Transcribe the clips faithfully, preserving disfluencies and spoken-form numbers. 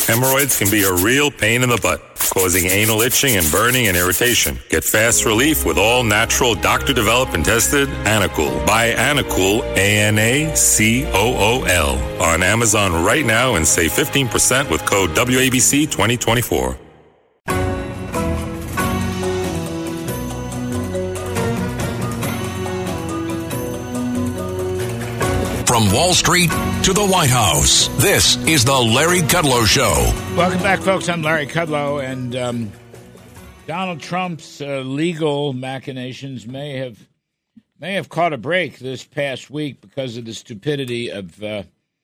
Hemorrhoids can be a real pain in the butt, causing anal itching and burning and irritation. Get fast relief with all natural, doctor-developed and tested Anacool. Buy Anacool, A N A C O O L, on Amazon right now and save fifteen percent with code W A B C twenty twenty-four. From Wall Street to the White House, this is the Larry Kudlow Show. Welcome back, folks. I'm Larry Kudlow, and um, Donald Trump's uh, legal machinations may have may have caught a break this past week because of the stupidity of uh,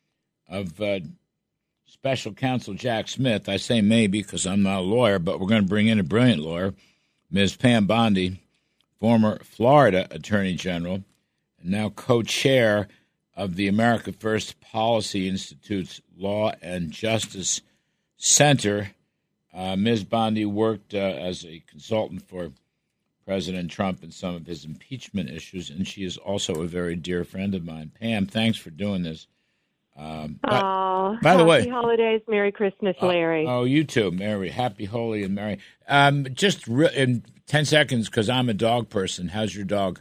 of uh, Special Counsel Jack Smith. I say maybe because I'm not a lawyer, but we're going to bring in a brilliant lawyer, Miz Pam Bondi, former Florida Attorney General, and now co-chair of the America First Policy Institute's Law and Justice Center. Uh, Miz Bondi worked uh, as a consultant for President Trump in some of his impeachment issues, and she is also a very dear friend of mine. Pam, thanks for doing this. Um, but, oh, by the way, happy holidays, Merry Christmas, Larry. Uh, oh, you too, Mary. Happy, holy, and merry. Um, just re- in ten seconds, because I'm a dog person. How's your dog?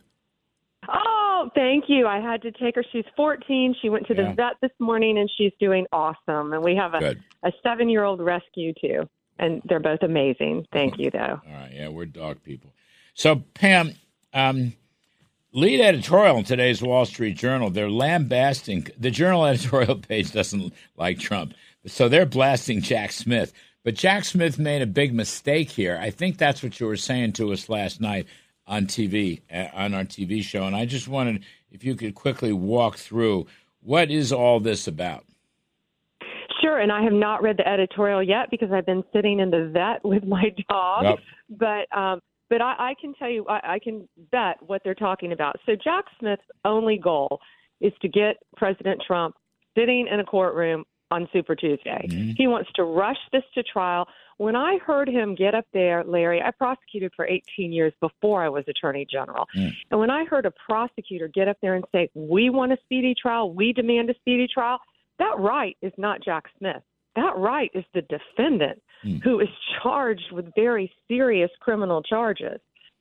Oh, thank you. I had to take her. She's fourteen. She went to the Yeah. vet this morning, and she's doing awesome. And we have a, Good. a seven-year-old rescue, too. And they're both amazing. Thank you, though. All right, yeah, we're dog people. So, Pam, um, lead editorial in today's Wall Street Journal, they're lambasting. The Journal editorial page doesn't like Trump, so they're blasting Jack Smith. But Jack Smith made a big mistake here. I think that's what you were saying to us last night on T V, uh, on our T V show. And I just wanted, if you could quickly walk through, what is all this about? Sure, and I have not read the editorial yet because I've been sitting in the vet with my dog. Yep. But um, but I, I can tell you, I, I can bet what they're talking about. So Jack Smith's only goal is to get President Trump sitting in a courtroom on Super Tuesday. Mm-hmm. He wants to rush this to trial. When I heard him get up there, Larry, I prosecuted for eighteen years before I was Attorney General. Mm. And when I heard a prosecutor get up there and say, we want a speedy trial, we demand a speedy trial, that right is not Jack Smith. That right is the defendant mm. who is charged with very serious criminal charges.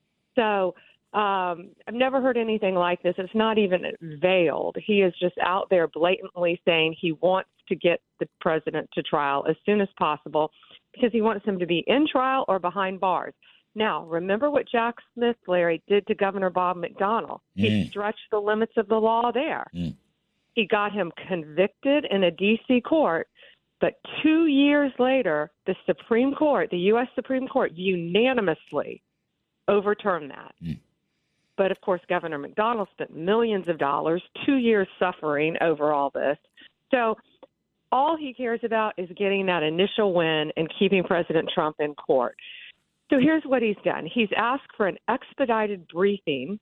So um, I've never heard anything like this. It's not even veiled. He is just out there blatantly saying he wants to get the president to trial as soon as possible because he wants him to be in trial or behind bars. Now, remember what Jack Smith, Larry, did to Governor Bob McDonnell. He mm. stretched the limits of the law there. Mm. He got him convicted in a D C court, but two years later, the Supreme Court, the U S Supreme Court, unanimously overturned that. Mm. But, of course, Governor McDonnell spent millions of dollars, two years suffering over all this. So all he cares about is getting that initial win and keeping President Trump in court. So here's what he's done. He's asked for an expedited briefing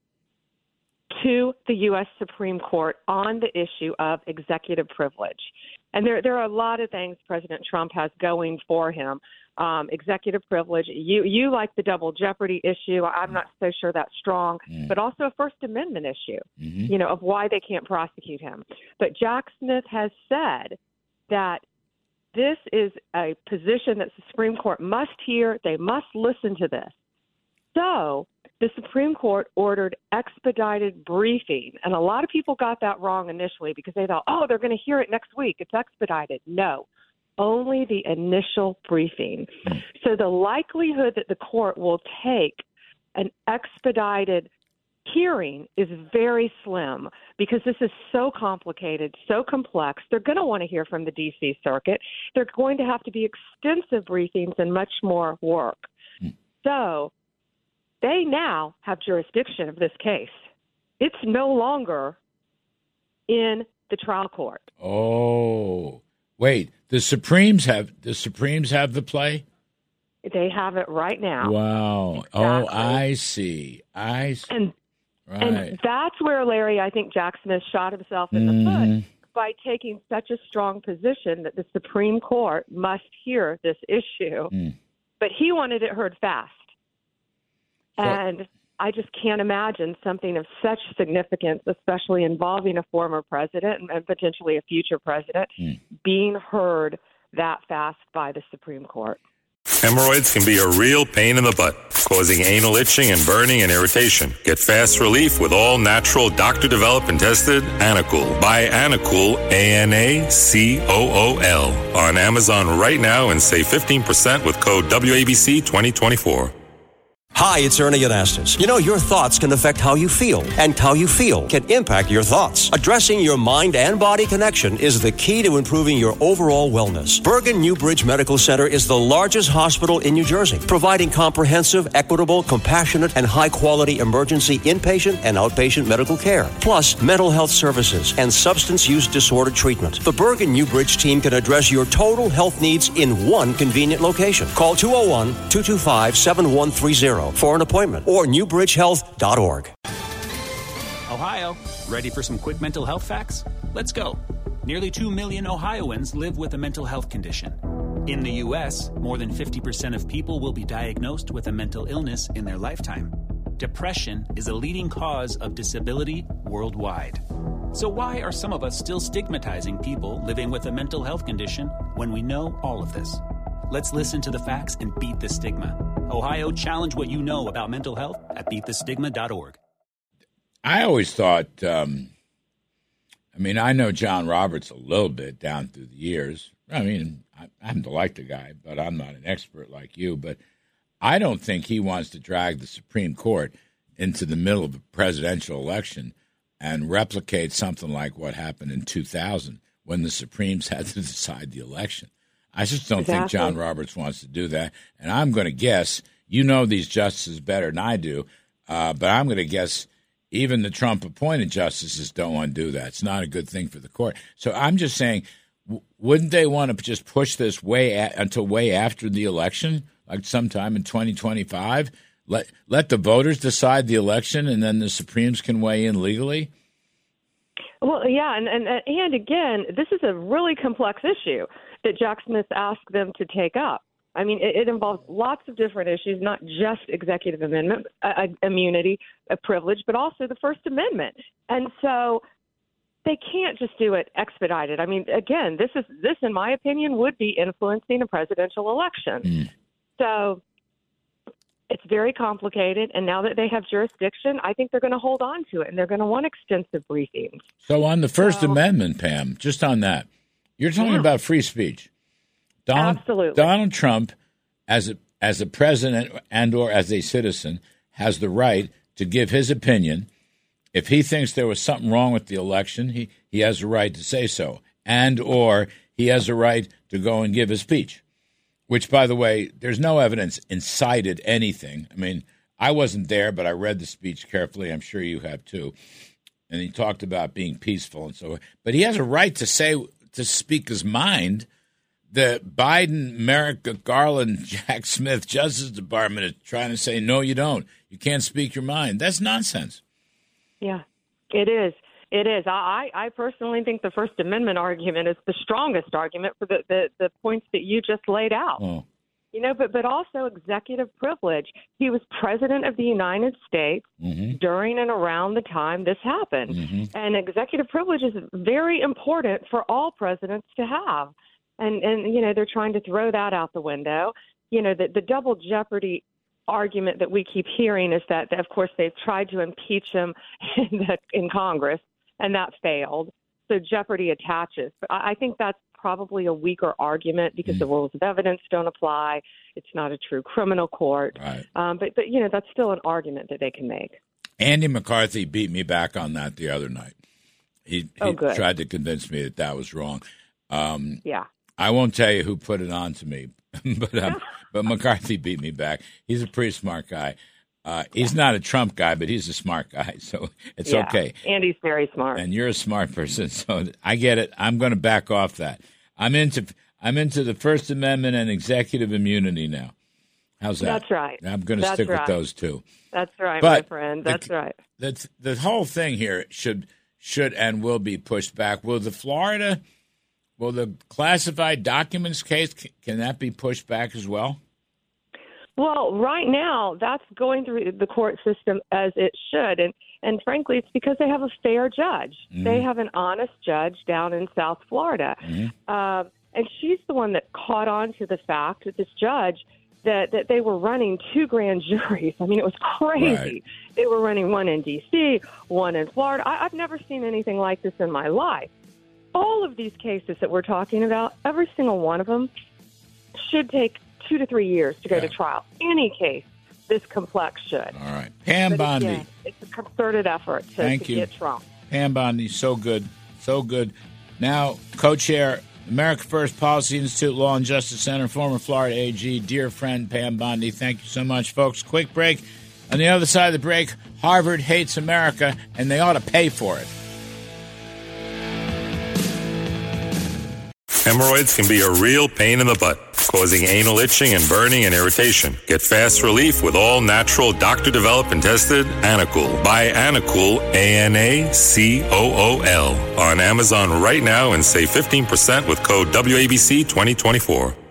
to the U S Supreme Court on the issue of executive privilege. And there, there are a lot of things President Trump has going for him. Um, executive privilege, you, you like the double jeopardy issue. I'm not so sure that's strong, mm. but also a First Amendment issue, mm-hmm. you know, of why they can't prosecute him. But Jack Smith has said that this is a position that the Supreme Court must hear. They must listen to this. So the Supreme Court ordered expedited briefing. And a lot of people got that wrong initially because they thought, oh, they're going to hear it next week. It's expedited. No, only the initial briefing. So the likelihood that the court will take an expedited hearing is very slim because this is so complicated, so complex. They're going to want to hear from the D C Circuit. They're going to have to be extensive briefings and much more work. Mm. So they now have jurisdiction of this case. It's no longer in the trial court. Oh, wait, the Supremes have the Supremes have the play? They have it right now. Wow. Exactly. Oh, I see. I see. And right. And that's where, Larry, I think Jack Smith shot himself in mm-hmm. the foot by taking such a strong position that the Supreme Court must hear this issue. Mm. But he wanted it heard fast. So, and I just can't imagine something of such significance, especially involving a former president and potentially a future president, mm. being heard that fast by the Supreme Court. Hemorrhoids can be a real pain in the butt, causing anal itching and burning and irritation. Get fast relief with all natural, doctor-developed and tested Anacool. Buy Anacool, A N A C O O L, on Amazon right now and save fifteen percent with code W A B C twenty twenty-four. Hi, it's Ernie Anastas. You know, your thoughts can affect how you feel, and how you feel can impact your thoughts. Addressing your mind and body connection is the key to improving your overall wellness. Bergen Newbridge Medical Center is the largest hospital in New Jersey, providing comprehensive, equitable, compassionate, and high-quality emergency inpatient and outpatient medical care, plus mental health services and substance use disorder treatment. The Bergen Newbridge team can address your total health needs in one convenient location. Call two oh one, two two five, seven one three zero for an appointment or new bridge health dot org. Ohio, ready for some quick mental health facts? Let's go. Nearly two million Ohioans live with a mental health condition. In the U S, more than fifty percent of people will be diagnosed with a mental illness in their lifetime. Depression is a leading cause of disability worldwide. So why are some of us still stigmatizing people living with a mental health condition when we know all of this? Let's listen to the facts and beat the stigma. Ohio, challenge what you know about mental health at beat the stigma dot org. I always thought, um, I mean, I know John Roberts a little bit down through the years. I mean, I, I happen to like the guy, but I'm not an expert like you. But I don't think he wants to drag the Supreme Court into the middle of a presidential election and replicate something like what happened in two thousand when the Supremes had to decide the election. I just don't exactly. think John Roberts wants to do that. And I'm going to guess, you know these justices better than I do, uh, but I'm going to guess even the Trump-appointed justices don't want to do that. It's not a good thing for the court. So I'm just saying, w- wouldn't they want to just push this way a- until way after the election, like sometime in twenty twenty-five? Let, let the voters decide the election, and then the Supremes can weigh in legally? Well, yeah, and, and, and again, this is a really complex issue that Jack Smith asked them to take up. I mean, it, it involves lots of different issues, not just executive amendment, uh, immunity, a privilege, but also the First Amendment. And so they can't just do it expedited. I mean, again, this is this, in my opinion, would be influencing a presidential election. Mm. So it's very complicated. And now that they have jurisdiction, I think they're going to hold on to it, and they're going to want extensive briefings. So on the First so, Amendment, Pam, just on that, you're talking yeah. about free speech. Donald, Absolutely. Donald Trump, as a, as a president and or as a citizen, has the right to give his opinion. If he thinks there was something wrong with the election, he, he has a right to say so. And or he has a right to go and give a speech, which, by the way, there's no evidence incited anything. I mean, I wasn't there, but I read the speech carefully. I'm sure you have, too. And he talked about being peaceful and so on. But he has a right to say, to speak his mind. The Biden, Merrick Garland, Jack Smith Justice Department is trying to say, no, you don't. You can't speak your mind. That's nonsense. Yeah, it is. It is. I, I personally think the First Amendment argument is the strongest argument for the, the, the points that you just laid out. Oh. You know, but, but also executive privilege. He was president of the United States mm-hmm. during and around the time this happened. Mm-hmm. And executive privilege is very important for all presidents to have. And, and, you know, they're trying to throw that out the window. You know, the, the double jeopardy argument that we keep hearing is that, of course, they've tried to impeach him in, the, in Congress, and that failed. So jeopardy attaches. But I, I think that's probably a weaker argument because mm. the rules of evidence don't apply. It's not a true criminal court. Right. Um, but, but, you know, that's still an argument that they can make. Andy McCarthy beat me back on that the other night. He, oh, he good. tried to convince me that that was wrong. Um, yeah. I won't tell you who put it on to me, but um, but McCarthy beat me back. He's a pretty smart guy. Uh, he's not a Trump guy, but he's a smart guy, so it's yeah. okay. Andy's very smart, and you're a smart person, so I get it. I'm going to back off that. I'm into I'm into the First Amendment and executive immunity now. How's that? That's right. I'm going to That's stick right. with those two. That's right, but my friend. That's the, right. That's the whole thing here should should and will be pushed back. Will the Florida Will the classified documents case, can that be pushed back as well? Well, right now, that's going through the court system as it should. And, and frankly, it's because they have a fair judge. Mm-hmm. They have an honest judge down in South Florida. Mm-hmm. Uh, And she's the one that caught on to the fact that this judge that, that they were running two grand juries. I mean, it was crazy. Right. They were running one in D C, one in Florida. I, I've never seen anything like this in my life. All of these cases that we're talking about, every single one of them should take two to three years to go yeah. to trial. Any case this complex should. All right. Pam but Bondi. Again, it's a concerted effort to, Thank to you. get Trump. Pam Bondi, so good. So good. Now, co-chair, America First Policy Institute Law and Justice Center, former Florida A G, dear friend Pam Bondi. Thank you so much, folks. Quick break. On the other side of the break, Harvard hates America, and they ought to pay for it. Hemorrhoids can be a real pain in the butt, causing anal itching and burning and irritation. Get fast relief with all natural, doctor-developed and tested Anacool. Buy Anacool, A N A C O O L, on Amazon right now and save fifteen percent with code W A B C twenty twenty-four.